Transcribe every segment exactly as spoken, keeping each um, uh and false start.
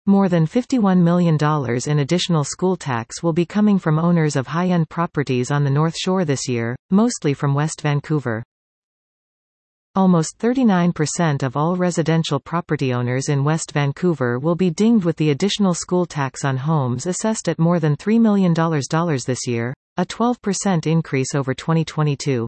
More than fifty-one million dollars in additional school tax will be coming from owners of high-end properties on the North Shore this year, mostly from West Vancouver. Almost thirty-nine percent of all residential property owners in West Vancouver will be dinged with the additional school tax on homes assessed at more than three million dollars this year, a twelve percent increase over twenty twenty-two.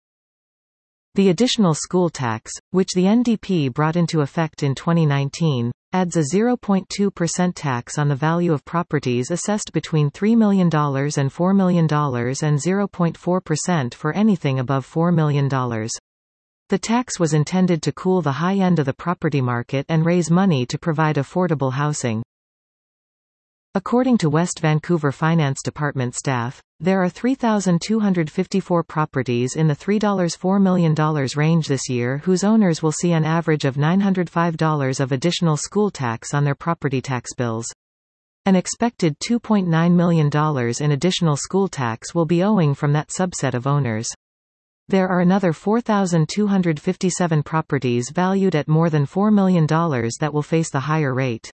The additional school tax, which the N D P brought into effect in twenty nineteen, adds a zero point two percent tax on the value of properties assessed between three million dollars and four million dollars and zero point four percent for anything above four million dollars. The tax was intended to cool the high end of the property market and raise money to provide affordable housing. According to West Vancouver Finance Department staff, there are three thousand two hundred fifty-four properties in the three to four million dollars range this year whose owners will see an average of nine hundred five dollars of additional school tax on their property tax bills. An expected two point nine million dollars in additional school tax will be owing from that subset of owners. There are another four thousand two hundred fifty-seven properties valued at more than four million dollars that will face the higher rate.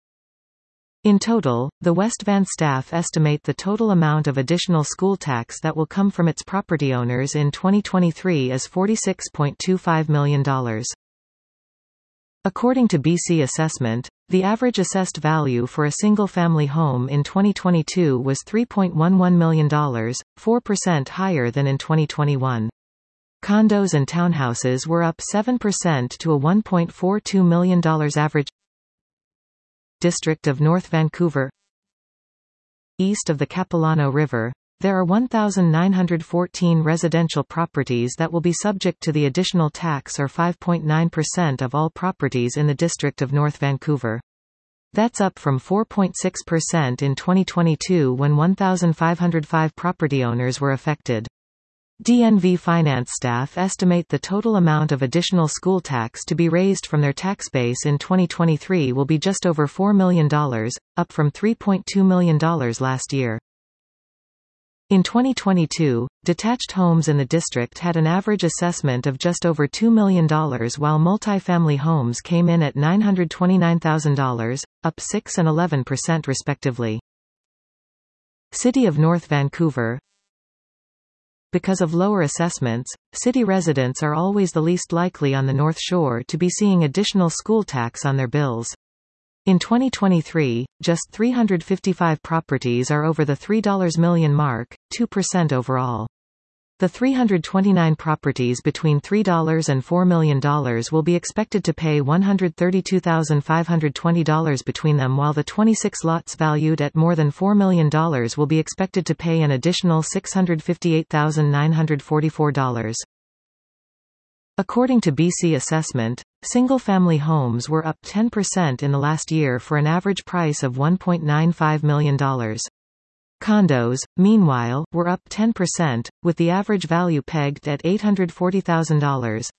In total, the West Van staff estimate the total amount of additional school tax that will come from its property owners in twenty twenty-three is forty-six point two five million dollars. According to B C Assessment, the average assessed value for a single-family home in twenty twenty-two was three point one one million dollars, four percent higher than in twenty twenty-one. Condos and townhouses were up seven percent to a one point four two million dollars average. District of North Vancouver. East of the Capilano River, there are one thousand nine hundred fourteen residential properties that will be subject to the additional tax, or five point nine percent of all properties in the District of North Vancouver. That's up from four point six percent in twenty twenty-two when one thousand five hundred five property owners were affected. D N V Finance staff estimate the total amount of additional school tax to be raised from their tax base in twenty twenty-three will be just over four million dollars, up from three point two million dollars last year. In twenty twenty-two, detached homes in the district had an average assessment of just over two million dollars while multifamily homes came in at nine hundred twenty-nine thousand dollars, up six and eleven percent respectively. City of North Vancouver. Because of lower assessments, city residents are always the least likely on the North Shore to be seeing additional school tax on their bills. In twenty twenty-three, just three hundred fifty-five properties are over the three million dollars mark, two percent overall. The three hundred twenty-nine properties between three and four million dollars will be expected to pay one hundred thirty-two thousand five hundred twenty dollars between them, while the twenty-six lots valued at more than four million dollars will be expected to pay an additional six hundred fifty-eight thousand nine hundred forty-four dollars. According to B C Assessment, single-family homes were up ten percent in the last year for an average price of one point nine five million dollars. Condos, meanwhile, were up ten percent, with the average value pegged at eight hundred forty thousand dollars.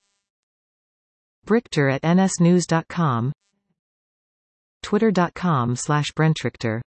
Brichter at N S news dot com, Twitter dot com slash Brentrichter.